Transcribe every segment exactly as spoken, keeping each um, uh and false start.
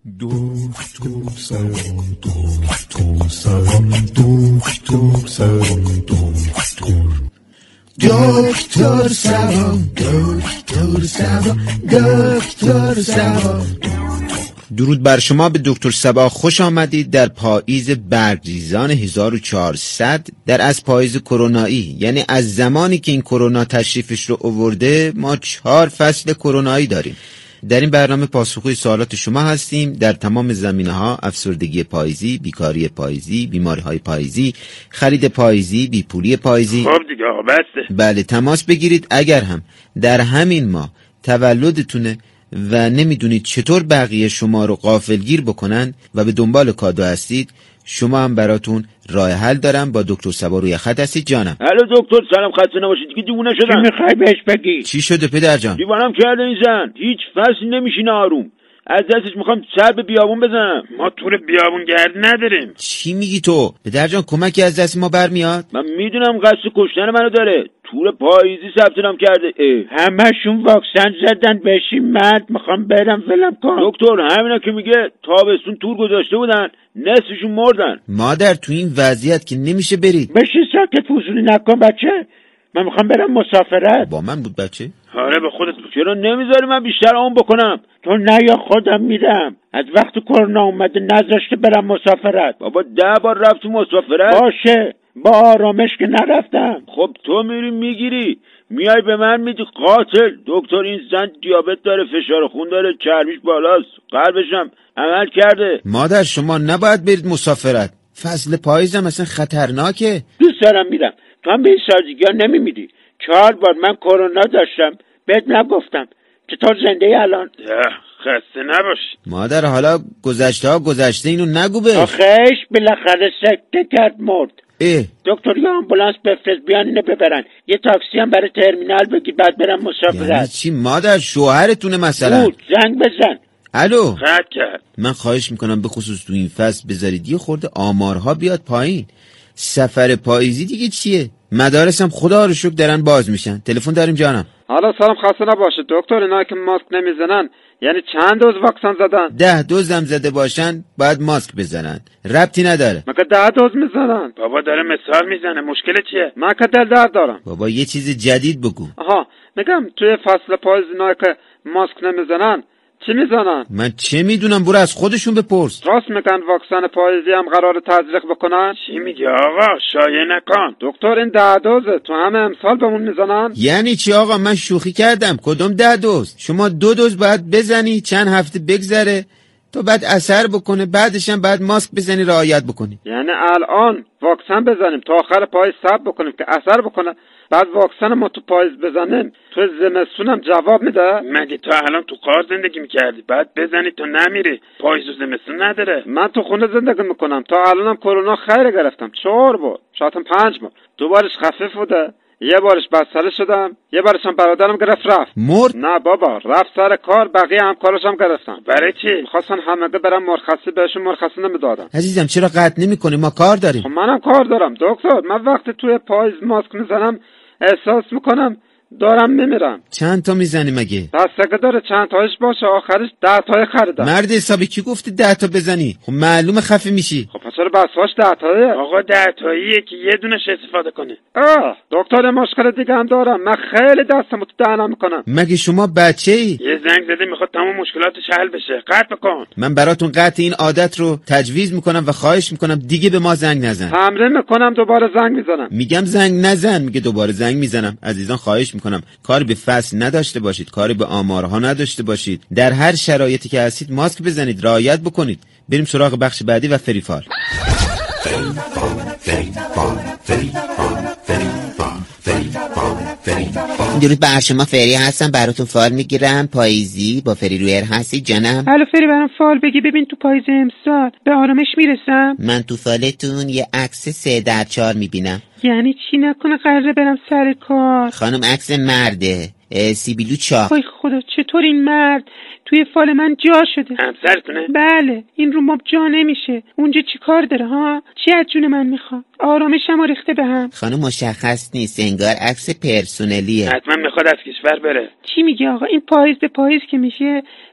دکتر سلام دکتر سلام دکتر سلام دکتر دکتر سلام دکتر سلام دکتر سلام. درود بر شما، به دکتر سبا خوش آمدید. در پاییز برگریزان هزار و چهارصد، در از پاییز کرونایی، یعنی از زمانی که این کرونا تشریفش رو آورده، ما چهار فصل کرونایی داریم. در این برنامه پاسخگوی سوالات شما هستیم در تمام زمینه‌ها: افسردگی پاییزی، بیکاری پاییزی، بیماری‌های پاییزی، خرید پاییزی، بیپولی پاییزی. خب دیگه آقا بسته. بله، تماس بگیرید. اگر هم در همین ماه تولدتونه و نمیدونید چطور بقیه شما رو غافلگیر بکنن و به دنبال کادو هستید، شما هم براتون راه حل دارم. با دکتر سبا روی خط هستید. جانم. الو دکتر سلام، خسته نباشید. دیگه دیوونه شدم. چی میخوای بهش بگی؟ چی شده پدر جان؟ دیوانم کرده این زن، هیچ فصل نمیشینه آروم. از دستش میخوام سر به بیابون بزنم. ما تور بیابون گرد نداریم. چی میگی تو پدر جان؟ کمکی از دست ما برمیاد؟ من میدونم قصد کشتن منو داره. تور پاییزی ثبت نام کرده. اه. همشون واکسن زدن بشین مرد، میخوام برم ولم کن. دکتر همینا که میگه تابستون تور گذاشته بودن، نصفشون مردن. مادر تو این وضعیت که نمیشه برید. بشین ساکت، فضولی نکن بچه. من میخوام برم مسافرت. با من بود بچه؟ آره به خودت. چرا نمیذاری من بیشتر اون بکنم؟ تو نه یا خودم میرم. از وقت کرونا اومده نذاشته برم مسافرت. بابا ده بار رفت تو مسافرت. باشه با آرامش که نرفتم. خب تو میری میگیری میای به من میدی قاتل. دکتر این زن دیابت داره، فشار خون داره، چربیش بالاست، قلبش هم عمل کرده. مادر شما نباید برید مسافرت. فصل پاییزم اصلا خطرناکه. دوست دارم میرم. تو هم به این سادگی ها نمیمیدی. چهار بار من کرونا داشتم بهت نگفتم. چطور زنده الان؟ خسته نباش مادر. حالا گذشته ها گذشته، اینو نگو به. آخیش بالاخره سکته کرد مرد. اه. دکتر یا آمبولانس بفرست بیان اینو ببرن. یه تاکسی هم برای ترمینال بگیر بعد برم مسافرت. یعنی چی مادر؟ شوهرتونه مثلا؟ بود زنگ بزن. الو خط کرد. من خواهش میکنم به خصوص تو این فصل بذارید یه خورده آمارها بیاد پایین. سفر پاییزی دیگه چیه؟ مدارس هم خدا رو شکر دارن باز میشن. تلفن داریم جانم. حالا سلام، خسته نباشه دکتر. اینا که ماسک نمیزنن یعنی چند دوز واکسن زدن؟ ده دوز هم زده باشن باید ماسک بزنن. ربطی نداره. مگه ده دوز میزنن؟ بابا داره مثال میزنه. مشکل چیه؟ من که دل درد دارم. بابا یه چیز جدید بگو. آها میگم توی فصل پاییز اینا که ماسک نمیزنن چی میزنن؟ من چه میدونم، برو از خودشون بپرس. راست میگن واکسن پاییزی هم قرار تزریق بکنن؟ چی میگی آقا؟ شایعه نکن. دکتر این ده دوزه تو همه امسال بهمون میزنن؟ یعنی چی آقا؟ من شوخی کردم. کدوم ده دوز؟ شما دو دوز باید بزنی، چند هفته بگذره تو بعد اثر بکنه، بعدش هم بعد ماسک بزنی، رعایت بکنی. یعنی الان واکسن بزنیم تا آخر پاییز صبر بکنیم که اثر بکنه، بعد واکسن ما تو پاییز بزنیم تو زمستونم جواب میده؟ مگه تو الان تو قار زندگی میکردی بعد بزنی تو نمیری؟ پاییز و زمستون نداره. من تو خونه زندگی میکنم. تا الانم کرونا خیر گرفتم. چهار بار، شاید هم پنج بار. دو بارش خفیف بوده، یه بارش بستری شدم، یه بارش هم برادرم گرفت رفت. مرد؟ نه بابا، رفت سر کار، بقیه همکاراش هم گرفتن. برای چی؟ میخواستن همه برم مرخصی، بهشون مرخصی نمیدادن. عزیزم چرا قطع نمیکنی؟ ما کار داریم. خب منم کار دارم دکتر. من وقتی توی پاییز ماسک میزنم احساس میکنم دارم میمیرم. چند تا میزنی مگه؟ بستگی داره چند تایش باشه. آخرش ده تای خریدم. مرد حسابی کی گفتی ده تا بزنی؟ خب معلومه خفه میشی. خب پس چرا بساش ده تایه؟ آقا ده تاییه که یه دونش استفاده کنه. آه دکتر مشکل دیگه هم دارم. من خیلی دستمو تو دهنم میکنم. مگه شما بچه ای؟ یه زنگ زده میخواد تمام مشکلاتش حل بشه. قطع بکن. من براتون قطع این عادت رو تجویز میکنم و خواهش میکنم دیگه به ما زنگ نزن. تمرین میکنم دوباره زنگ میزنم. میگم زنگ نزن، میگه دوباره زنگ میزنم. عزیزان خواهش میکنم کاری به فصل نداشته باشید، کاری به آمارها نداشته باشید. در هر شرایطی که هستید ماسک بزنید، رعایت بکنید. بریم سراغ بخش بعدی و فریفال. درود بر شما، فری هستم. براتون فال میگیرم پاییزی. با فری رویر هستی جانم؟ الو فری، برام فال بگی. ببین تو پاییز امسال به آرامش میرسم. من تو فالتون یه عکس سه در چهار میبینم. یعنی چی؟ نکنه قراره برم سر کار؟ خانم عکس مرده، سیبیلو چاق. وای خدا، چطور این مرد توی فال من جا شده؟ همسرتونه؟ بله، این رو ماب جا نمیشه. اونجا چی کار داره ها؟ چی از جون من میخواد؟ آرامشم ریخته به هم. خانم مشخص نیست، انگار عکس پرسونلیه. حتما میخواد از کشور بره. چی میگه آقا؟ این پاییز به پاییز که میشه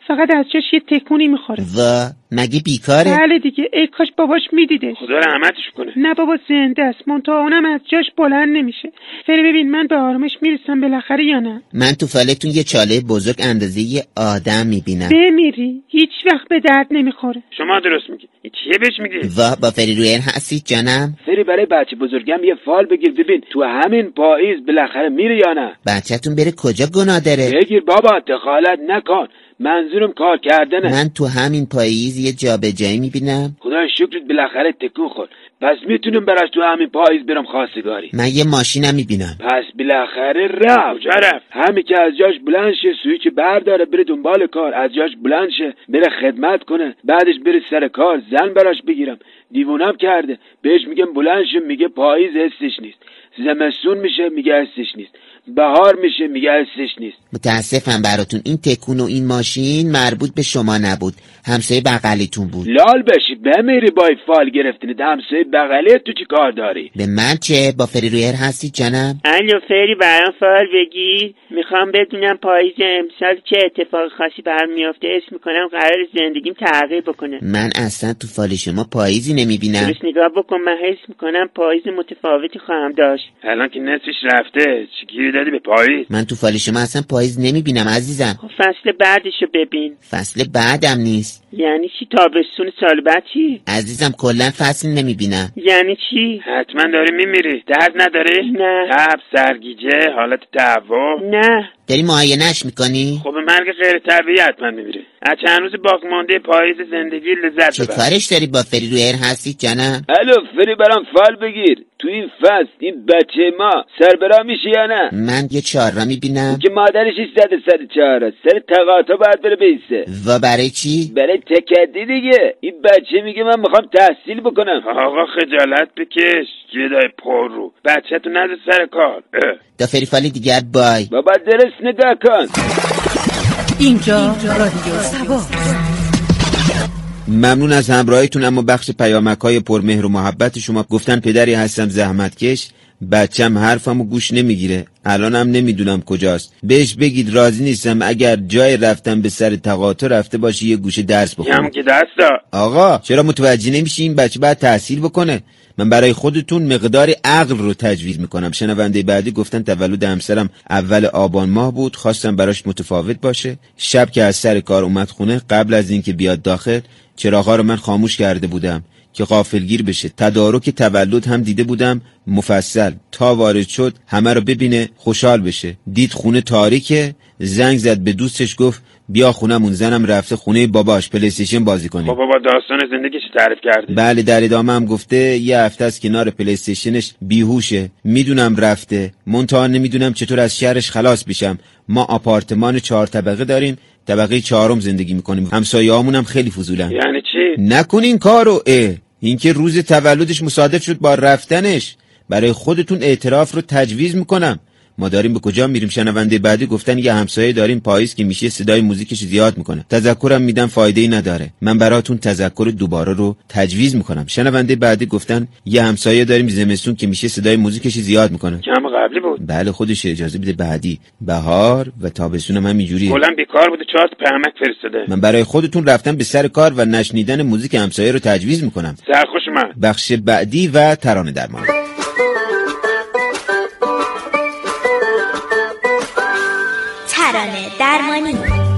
فقط از جاش یه تکونی میخوره. و مگه بیکاره؟ بله دیگه، ای کاش باباش میدیدش. خدا رحمتش کنه. نه بابا زنده است، منتها اونم از جاش بلند نمیشه. فری ببین من به آرامش میرسم بالاخره یا نه؟ من تو فالتون یه چاله بزرگ اندازه یه آدم میبینم. بمیری هیچ وقت به درد نمیخوره. شما درست میگی. چیه بهش میگی؟ و با فری رویر هستید جانم؟ فری برای بچه بزرگم یه فال بگیر ببین تو همین پاییز بالاخره میره یا نه. بچه‌تون بره کجا گناه داره؟ بگیر بابا، دخالت نکن، منظورم کار کردنه. من تو همین پاییز یه جابجایی میبینم. خدای شکرت بالاخره تکون خورد. پس میتونم براش تو همین پاییز برم خواستگاری. من یه ماشینم میبینم. پس بالاخره رفت. کجا رفت؟ همین که از جاش بلند شه، سویچ برداره بره دنبال کار، از جاش بلند شه بره خدمت کنه، بعدش بره سر کار، زن براش بگیرم. دیوونم کرده. بهش میگم بلند شه، میگه پاییز حسش نیست. زمستون میشه میگه حسش نیست. بهار میشه میگه حسش نیست. متاسفم براتون، این تکون و این ماشین مربوط به شما نبود، همسایه بغلیتون بود. لال بشی بمیری با فال گرفتنید، همسایه بغلی تو چی کار داری؟ به من چه؟ با فری رویر هستی جانم؟ الو فری برام فال بگیر. میخوام بدونم پاییز امسال چه اتفاق خاصی برام میافته. اسم میکنم قرار زندگیم تغییر بکنه. من اصلا تو فال شما پاییزی نمیبینم. درست نگاه بکن، من حس میکنم پاییز متفاوتی خواهم داشت. الان که نصفش رفته چی گیری دادی به پاییز؟ من تو فال شما اصلا پاییز نمیبینم عزیزم. خب فصل بعدشو ببین. فصل بعدم نیست. یعنی چی؟ تابستون سال بعد چی؟ عزیزم کلا فصل نمیبینم. یعنی چی؟ حتما داری میمیری. درد نداری؟ نه. تب، سرگیجه، حالت دعوا؟ نه. داری معاینه‌اش میکنی؟ خب مرگ غیر طبیعی حتما میمیری. از چند روز باقی مانده پاییز زندگی لذت چه ببر. کارش داری با فری رویر هستی جانم؟ الو فری برام فال بگیر. تو این فصل این بچه ما سربرا میشه یا نه؟ من یه چهار را میبینم که مادرش زده سر چهار، سر تقاطع باید بره بیسته. و برای چی؟ برای تکدی دیگه. این بچه میگه من میخوام تحصیل بکنم. آقا خجالت بکش گدای پر رو. بچه تو نده سر کار. اه. دا فری فال دیگر بای. بابا درست نگاه کن. اینجا رادیو سبا. ممنون از همراهیتون. اما بخش پیامک‌های پرمهر و محبت شما. گفتن پدری هستم زحمتکش، بچم حرفمو گوش نمیگیره، الانم نمیدونم کجاست. بهش بگید راضی نیستم اگر جای رفتم به سر تقاطع رفته باشه یه گوشه درس بخونه. هم که دستا. آقا چرا متوجه نمیشی این بچه باید تحصیل بکنه؟ من برای خودتون مقداری عقل رو تجویز میکنم. شنونده بعدی گفتن تولد همسرم اول آبان ماه بود، خواستم براش متفاوت باشه. شب که از سر کار اومد خونه، قبل از اینکه بیاد داخل چراغا رو من خاموش کرده بودم که غافلگیر بشه. تدارک تولد هم دیده بودم مفصل، تا وارد شد همه رو ببینه خوشحال بشه. دید خونه تاریکه، زنگ زد به دوستش گفت بیا خونمون، زنم رفته خونه باباش پلی استیشن بازی کنه. بابا با داستان زندگیش تعریف کردی؟ بله در ادامه هم گفته یه هفته از کنار پلی استیشنش بیهوشه. میدونم رفته، منتها نمیدونم چطور از شهرش خلاص بشم. ما آپارتمان چهار طبقه داریم، طبقه چهارم زندگی میکنیم. همسایه‌هامون هم خیلی فضولن. یعنی چی؟ نکنین کارو. اه اینکه روز تولدش مصادف شد با رفتنش. برای خودتون اعتراف رو تجویز میکنم. ما داریم به کجا میریم؟ شنونده بعدی گفتن یه همسایه داریم پاییز که میشه صدای موزیکش زیاد میکنه. تذکرم میدم فایده‌ای نداره. من براتون تذکر دوباره رو تجویز میکنم. شنونده بعدی گفتن یه همسایه داریم زمستون که میشه صدای موزیکش زیاد میکنه. کم قبلی بود. بله خودش اجازه بده بعدی. بهار و تابستون هم همینجوریه. کلا بیکار بوده چهار تا پیامک فرستاده. من برای خودتون رفتم به سر کار و نشنیدن موزیک همسایه رو تجویز میکنم. سرخوش من. بخش بعدی و ترانه درمان. ترانه درمانی.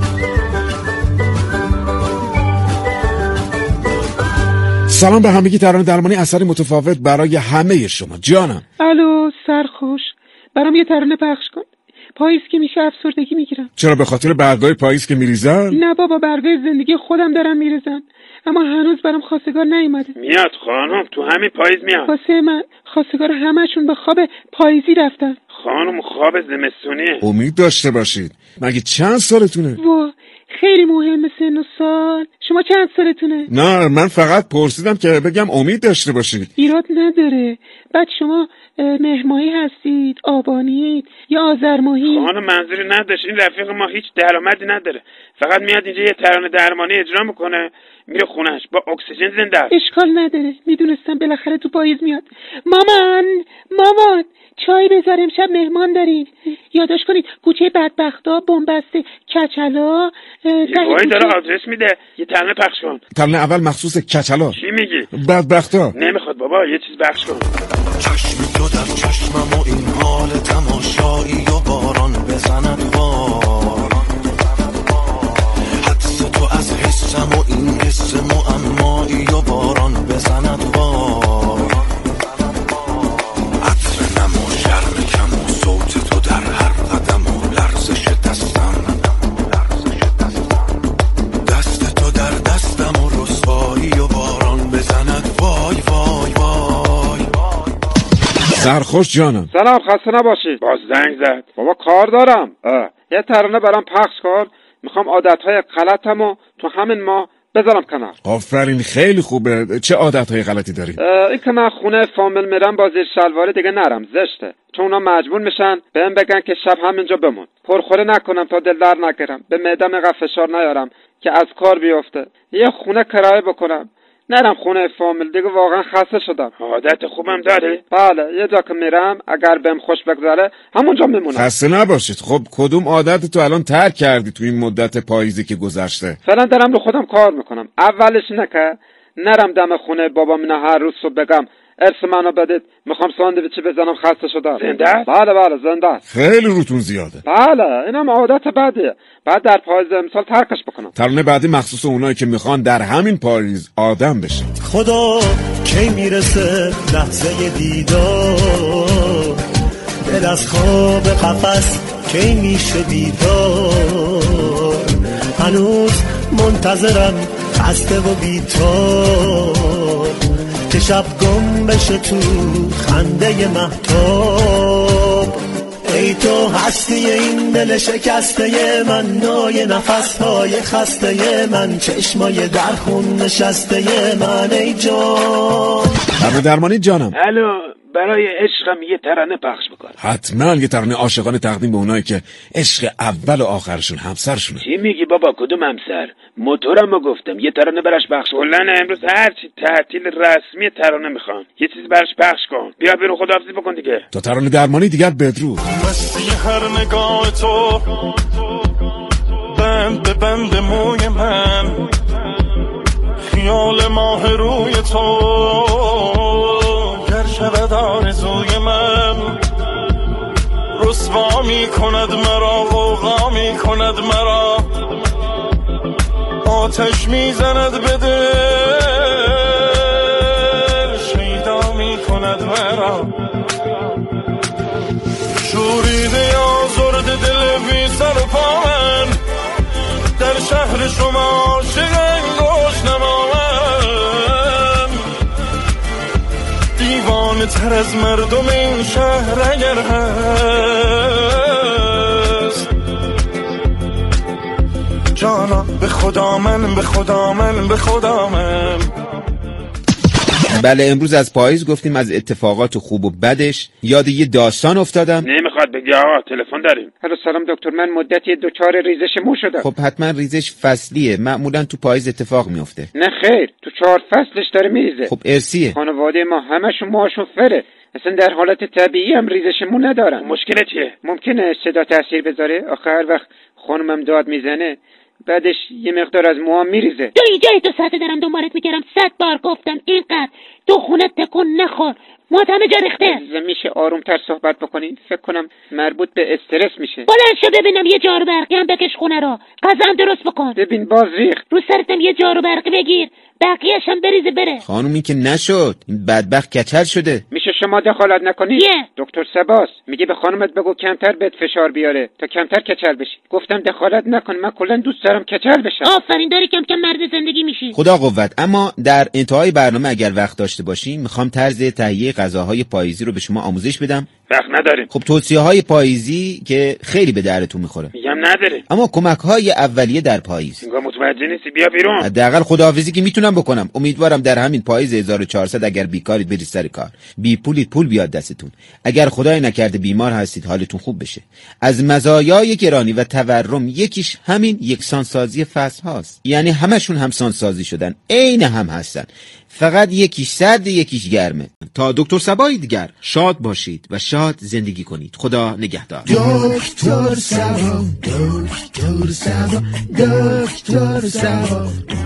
سلام به همگی. ترانه درمانی اثری متفاوت برای همه شما جانم. الو سرخوش، برام یه ترانه پخش کن. پاییز که میشه افسردگی میگیرم. چرا به خاطر برگای پاییز که میریزن؟ نه بابا، برگای زندگی خودم دارم میریزن، اما هنوز برام خواستگار نیومده. میاد خانم، تو همین پاییز میاد. واسه من خواستگار همشون به خواب پاییزی رفتن. خانم خواب زمستونیه. امید داشته باشید. مگه چند سالتونه؟ وا خیلی مهمه سن و سال. شما چند سالتونه؟ نه من فقط پرسیدم که بگم امید داشته باشید. ایراد نداره. بعد شما مهر ماهی هستید، آبانید یا آذر ماهی؟ خانم منظوری نداشت. این رفیق ما هیچ درآمدی نداره، فقط میاد اینجا یه ترانه درمانی اجرا میکنه میره خونش با اکسیژن زنده است. اشکال نداره، میدونستم بالاخره تو پاییز میاد. مامان مامان چای بذار، امشب مهمان دارید. یادش کنید کوچه بدبختا، بنبست، کچلا. وای داره آدرس میده، یه ترانه پخش کن. ترانه اول مخصوص کچلا. چی میگی؟ بدبختا. نمیخواد بابا، یه چیز پخش کن. چشم تو در چشمم و این حال تماشایی و باران بزند باران، حدس تو از حسم و این حس معمایی و باران بزند باران، عطر نم و شرم کم و صوت تو در هر قدم و لرزش دستم، دست تو در دستم و رسوایی و باران بزند وای وای وای. سرخوش جانم. سلام، خسته نباشید. باز زنگ زد. بابا کار دارم. اه. یه ترانه برام پخش کن، میخوام عادتهای غلطمو تو همین ماه بذارم کنار. آفرین، خیلی خوبه. چه عادتهای غلطی داری؟ این که من خونه فامیل میرم با زیر شلواری دیگه نرم، زشته، چون اونا مجبور میشن بهم بگن که شب همینجا بمون. پرخوری نکنم تا دل در نگیرم، به معدم اینقدر فشار نیارم که از کار بیفته. یه خونه کرایه بکنم، نرم خونه فامیل دیگه. واقعا خسته شدم. عادت خوبم داری؟ بله، یه جا که میرم اگر بهم خوش بگذره همونجا میمونم. خسته نباشید. خب کدوم عادت تو الان ترک کردی تو این مدت پاییزی که گذشته؟ فعلا دارم رو خودم کار میکنم. اولش اینه که نرم دم خونه بابام اینا هر روز صبح بگم ارث منو بدید، میخوام ساندویچی بزنم، خسته شدم. زنده است؟ بله بله زنده است. خیلی روتون زیاده. بله اینم عادت بدیه، بعد در پاییز امسال ترکش بکنم. ترانه بعدی مخصوص اونایی که میخوان در همین پاییز آدم بشن. خدا کی میرسه لحظه دیدار، دل از خواب قفس کی میشه بیدار، هنوز منتظرم خسته و بیتار، که شب گم بشه تو خنده مهتاب. ای تو هستی این دل شکسته من، نای نفسهای خسته من، چشمای در خون نشسته من، ای جان. ترانه درمانی جانم. الو، برای عشقم یه ترانه پخش بکن. حتما یه ترانه عاشقانه تقدیم به اونایی که عشق اول و آخرشون همسرشونه. چی میگی بابا؟ کدوم همسر؟ موتورمو گفتم یه ترانه براش پخش کن. کلا امروز هر چی تعطیل رسمی ترانه میخوان، یه چیزی براش پخش کن. بیا برو خداحافظی بکن دیگه. تا ترانه درمانی دیگر بدرود. مستی هر نگاه تو، بند به بند موی من، خیال ماه روی تو، گر شود آرزوی من، رسوا می کند مرا، غوغا می کند مرا، آتش می زند به دل، شیدا می کند مرا، شوریده آزرد دل بی سر و پا من، در شهر شما عاشق انگوش نما من، دیوانه تر از مردم این شهر اگر هست، جانا به خدا من، به خدا من، به خدا من. بله، امروز از پاییز گفتیم، از اتفاقات خوب و بدش. یاد یه داستان افتادم. نمیخواد بگی آقا، تلفن داریم. الو سلام دکتر، من مدتی دچار ریزش مو شدم. خب حتما ریزش فصلیه، معمولا تو پاییز اتفاق میفته. نه خیر، تو چهار فصلش داره میریزه. خب ارسیه. خانواده ما همشون موهاشون فره، اصلا در حالت طبیعی هم ریزش مو ندارن. مشکل چیه؟ ممکنه صدا تاثیر بذاره. آخه هر وقت خانمم داد میزنه بعدش یه مقدار از موام میریزه. تو اینجا دو ساعته دارم دنبالت میگردم، صد بار گفتم اینقدر تو خونه تکون نخور، موات همه جا ریخته. میشه آرومتر صحبت بکنین؟ فکر کنم مربوط به استرس میشه. بلند شو ببینم، یه جارو برقی هم بکش خونه رو، غذا هم درست بکن. ببین باز ریخت. رو سرتم یه جارو برقی بگیر، بقیه‌اش هم بریزه بره. خانومی که نشد، این بدبخت کچل شده. میشه شما دخالت نکنید؟ yeah. دکتر سباس میگه به خانمت بگو کمتر بهت فشار بیاره تا کمتر کچل بشی. گفتم دخالت نکن، من کلا دوست دارم کچل بشم. آفرین، داری کم کم مرد زندگی میشی. خدا قوت. اما در انتهای برنامه اگر وقت داشته باشیم، میخوام طرز تهیه غذاهای پاییزی رو به شما آموزش بدم وقت نداریم. خب توصیه های پاییزی که خیلی به درتون میخوره. میگم نداره. اما کمک های اولیه در پاییز. انگار متوجه نیستی، بیا بیرون. حداقل خداحافظی که میتونم بکنم. امیدوارم در همین پاییز هزار و چهارصد اگر بیکارید برید سر کار. بی پولید پول بیاد دستتون. اگر خدای نکرده بیمار هستید حالتون خوب بشه. از مزایای گرانی و تورم یکیش همین یکسانسازی فصل هاست. یعنی همشون همسانسازی شدن، عین هم هستن، فقط یکیش سرد یکیش گرمه. تا دکتر صبایی دیگر، شاد باشید و شاد زندگی کنید. خدا نگهدار. دکتر صبا، دکتر صبا، دکتر صبا.